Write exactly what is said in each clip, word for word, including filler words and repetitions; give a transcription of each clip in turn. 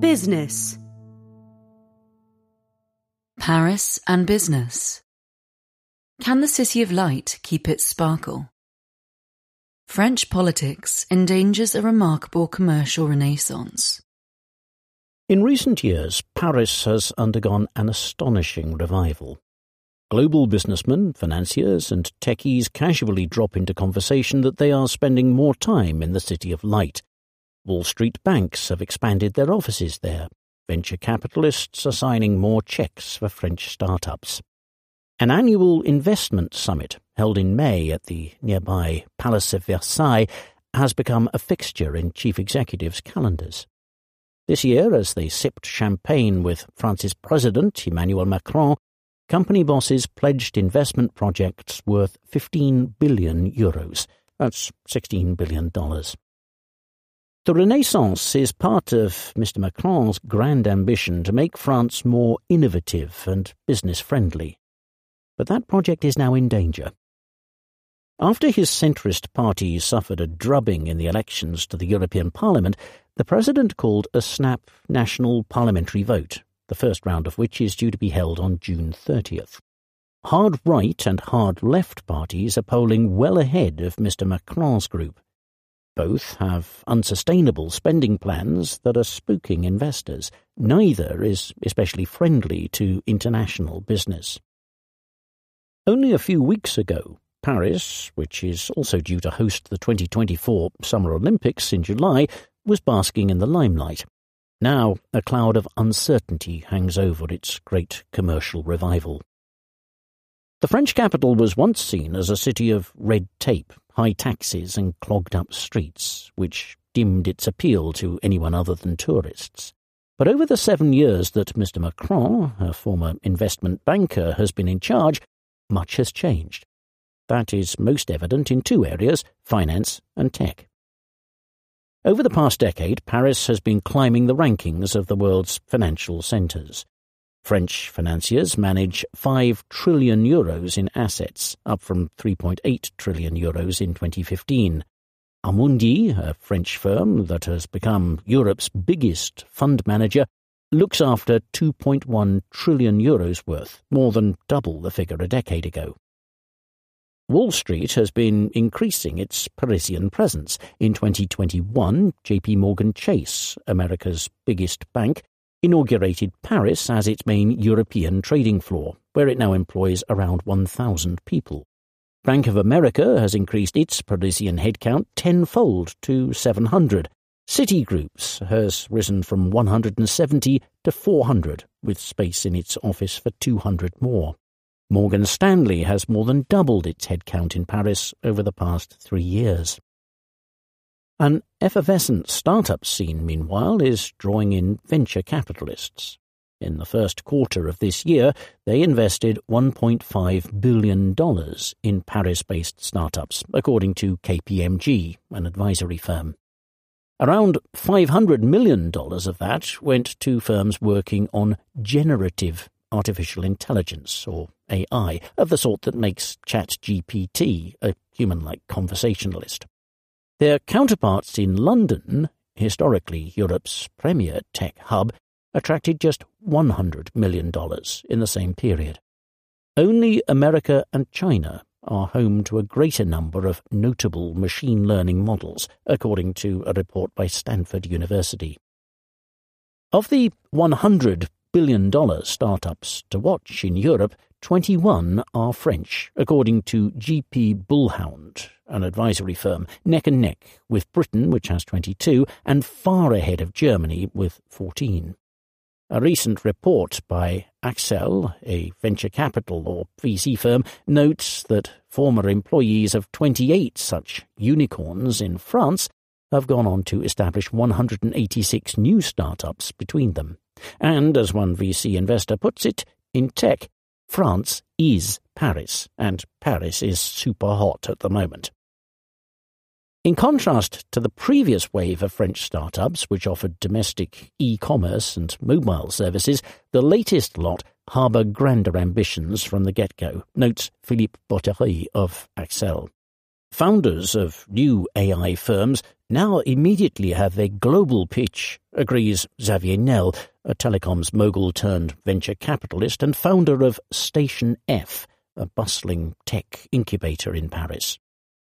business. Paris and business. Can the City of Light keep its sparkle? French politics endangers a remarkable commercial renaissance. In recent years, Paris has undergone an astonishing revival. Global businessmen, financiers and techies casually drop into conversation that they are spending more time in the City of Light. Wall Street banks have expanded their offices there. Venture capitalists are signing more checks for French startups. An annual investment summit, held in May at the nearby Palace of Versailles, has become a fixture in chief executives' calendars. This year, as they sipped champagne with France's President Emmanuel Macron, company bosses pledged investment projects worth fifteen billion euros. That's sixteen billion dollars. The Renaissance is part of Mister Macron's grand ambition to make France more innovative and business-friendly. But that project is now in danger. After his centrist party suffered a drubbing in the elections to the European Parliament, the President called a snap national parliamentary vote, the first round of which is due to be held on June thirtieth. Hard-right and hard-left parties are polling well ahead of Mister Macron's group. Both have unsustainable spending plans that are spooking investors. Neither is especially friendly to international business. Only a few weeks ago, Paris, which is also due to host the twenty twenty-four Summer Olympics in July, was basking in the limelight. Now a cloud of uncertainty hangs over its great commercial revival. The French capital was once seen as a city of red tape, high taxes and clogged-up streets, which dimmed its appeal to anyone other than tourists. But over the seven years that Mister Macron, a former investment banker, has been in charge, much has changed. That is most evident in two areas, finance and tech. Over the past decade, Paris has been climbing the rankings of the world's financial centres. French financiers manage five trillion euros in assets, up from three point eight trillion euros in twenty fifteen. Amundi, a French firm that has become Europe's biggest fund manager, looks after two point one trillion euros worth, more than double the figure a decade ago. Wall Street has been increasing its Parisian presence. In twenty twenty-one, J P Morgan Chase, America's biggest bank, inaugurated Paris as its main European trading floor, where it now employs around one thousand people. Bank of America has increased its Parisian headcount tenfold to seven hundred. Citigroup has risen from one hundred seventy to four hundred, with space in its office for two hundred more. Morgan Stanley has more than doubled its headcount in Paris over the past three years. An effervescent startup scene, meanwhile, is drawing in venture capitalists. In the first quarter of this year, they invested one point five billion dollars in Paris-based startups, according to K P M G, an advisory firm. Around five hundred million dollars of that went to firms working on generative artificial intelligence, or A I, of the sort that makes ChatGPT a human-like conversationalist. Their counterparts in London, historically Europe's premier tech hub, attracted just one hundred million dollars in the same period. Only America and China are home to a greater number of notable machine learning models, according to a report by Stanford University. Of the one hundred billion dollars startups to watch in Europe, twenty-one are French, according to G P Bullhound, an advisory firm, neck and neck with Britain, which has twenty-two, and far ahead of Germany with fourteen. A recent report by Accel, a venture capital or V C firm, notes that former employees of twenty-eight such unicorns in France have gone on to establish one hundred eighty-six new startups between them. And, as one V C investor puts it, in tech, France is Paris, and Paris is super hot at the moment. In contrast to the previous wave of French startups, which offered domestic e-commerce and mobile services, the latest lot harbour grander ambitions from the get-go, notes Philippe Bottery of Accel. Founders of new A I firms now immediately have a global pitch, agrees Xavier Niel, a telecoms mogul turned venture capitalist and founder of Station F, a bustling tech incubator in Paris.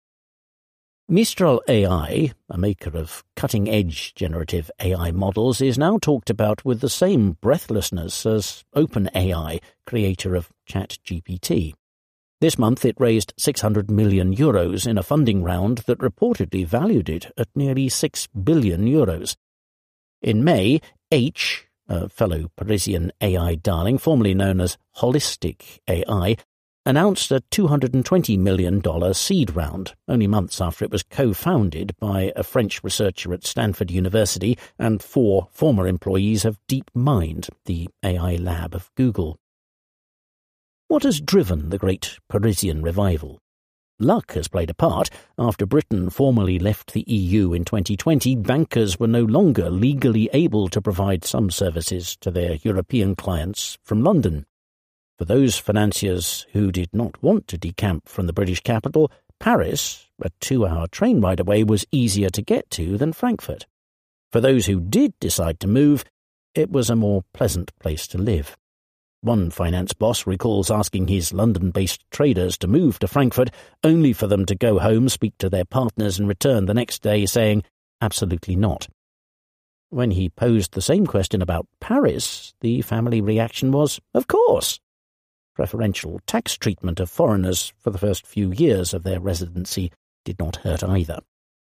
Mistral A I, a maker of cutting-edge generative A I models, is now talked about with the same breathlessness as OpenAI, creator of ChatGPT. This month it raised six hundred million euros in a funding round that reportedly valued it at nearly six billion euros. In May, H, a fellow Parisian A I darling formerly known as Holistic A I, announced a two hundred twenty million dollars seed round, only months after it was co-founded by a French researcher at Stanford University and four former employees of DeepMind, the A I lab of Google. What has driven the great Parisian revival? Luck has played a part. After Britain formally left the E U in twenty twenty, bankers were no longer legally able to provide some services to their European clients from London. For those financiers who did not want to decamp from the British capital, Paris, a two-hour train ride away, was easier to get to than Frankfurt. For those who did decide to move, it was a more pleasant place to live. One finance boss recalls asking his London-based traders to move to Frankfurt, only for them to go home, speak to their partners and return the next day saying, absolutely not. When he posed the same question about Paris, the family reaction was, of course. Preferential tax treatment of foreigners for the first few years of their residency did not hurt either.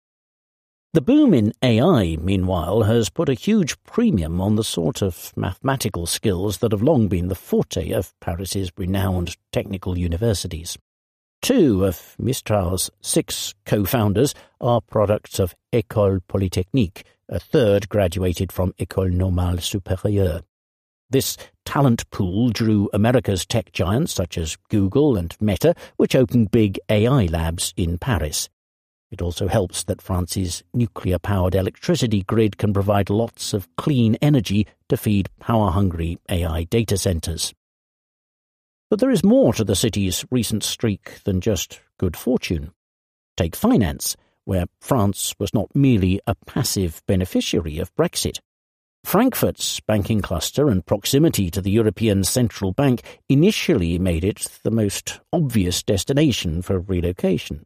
The boom in A I, meanwhile, has put a huge premium on the sort of mathematical skills that have long been the forte of Paris's renowned technical universities. Two of Mistral's six co-founders are products of École Polytechnique, a third graduated from École Normale Supérieure. This talent pool drew America's tech giants such as Google and Meta, which opened big A I labs in Paris. It also helps that France's nuclear-powered electricity grid can provide lots of clean energy to feed power-hungry A I data centres. But there is more to the city's recent streak than just good fortune. Take finance, where France was not merely a passive beneficiary of Brexit. Frankfurt's banking cluster and proximity to the European Central Bank initially made it the most obvious destination for relocation.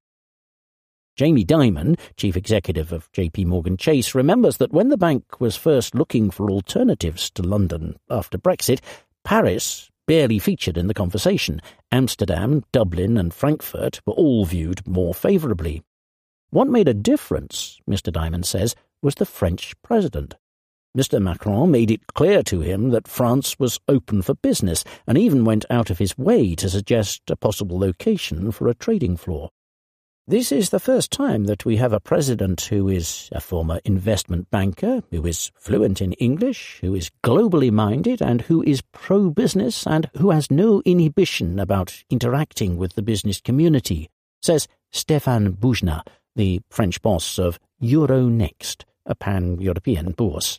Jamie Dimon, chief executive of J P Morgan Chase, remembers that when the bank was first looking for alternatives to London after Brexit, Paris barely featured in the conversation. Amsterdam, Dublin and Frankfurt were all viewed more favourably. What made a difference, Mister Dimon says, was the French president. Mister Macron made it clear to him that France was open for business and even went out of his way to suggest a possible location for a trading floor. This is the first time that we have a president who is a former investment banker, who is fluent in English, who is globally minded, and who is pro-business and who has no inhibition about interacting with the business community, says Stéphane Boujna, the French boss of Euronext, a pan-European bourse.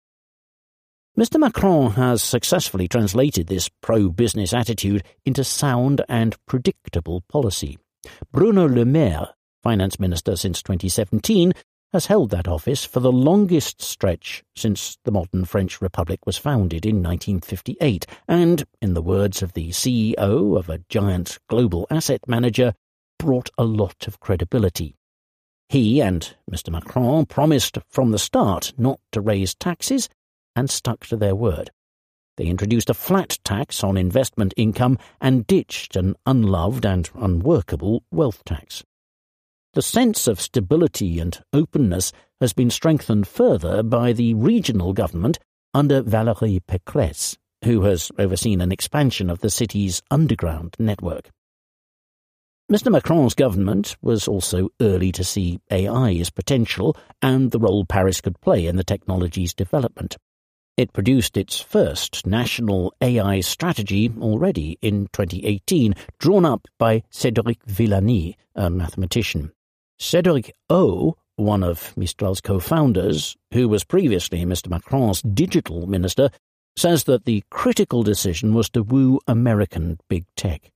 Mister Macron has successfully translated this pro-business attitude into sound and predictable policy. Bruno Le Maire, finance minister since twenty seventeen, has held that office for the longest stretch since the modern French Republic was founded in nineteen fifty-eight, and, in the words of the C E O of a giant global asset manager, brought a lot of credibility. He and Mister Macron promised from the start not to raise taxes and stuck to their word. They introduced a flat tax on investment income and ditched an unloved and unworkable wealth tax. The sense of stability and openness has been strengthened further by the regional government under Valérie Pécresse, who has overseen an expansion of the city's underground network. Mister Macron's government was also early to see A I's potential and the role Paris could play in the technology's development. It produced its first national A I strategy already in twenty eighteen, drawn up by Cédric Villani, a mathematician. Cédric O, one of Mistral's co-founders, who was previously Mister Macron's digital minister, says that the critical decision was to woo American big tech.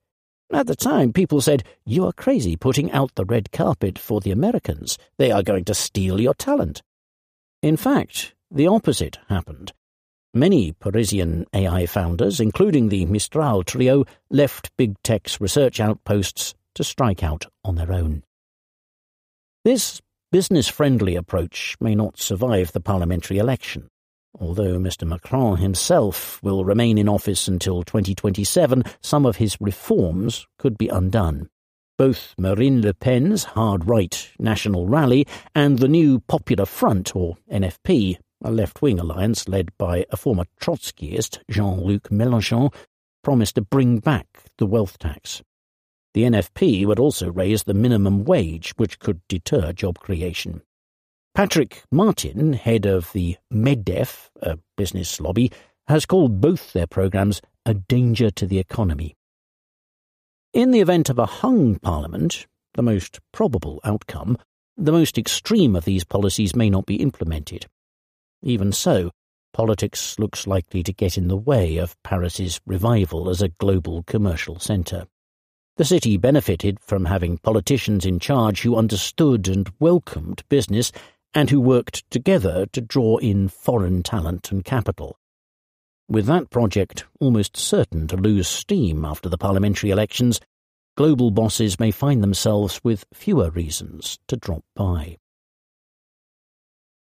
At the time, people said, "You are crazy putting out the red carpet for the Americans. They are going to steal your talent." In fact, the opposite happened. Many Parisian A I founders, including the Mistral trio, left big tech's research outposts to strike out on their own. This business-friendly approach may not survive the parliamentary election. Although Mister Macron himself will remain in office until twenty twenty-seven, some of his reforms could be undone. Both Marine Le Pen's hard-right National Rally and the new Popular Front, or N F P, a left-wing alliance led by a former Trotskyist, Jean-Luc Mélenchon, promised to bring back the wealth tax. The N F P would also raise the minimum wage, which could deter job creation. Patrick Martin, head of the MEDEF, a business lobby, has called both their programmes a danger to the economy. In the event of a hung parliament, the most probable outcome, the most extreme of these policies may not be implemented. Even so, politics looks likely to get in the way of Paris's revival as a global commercial centre. The city benefited from having politicians in charge who understood and welcomed business and who worked together to draw in foreign talent and capital. With that project almost certain to lose steam after the parliamentary elections, global bosses may find themselves with fewer reasons to drop by.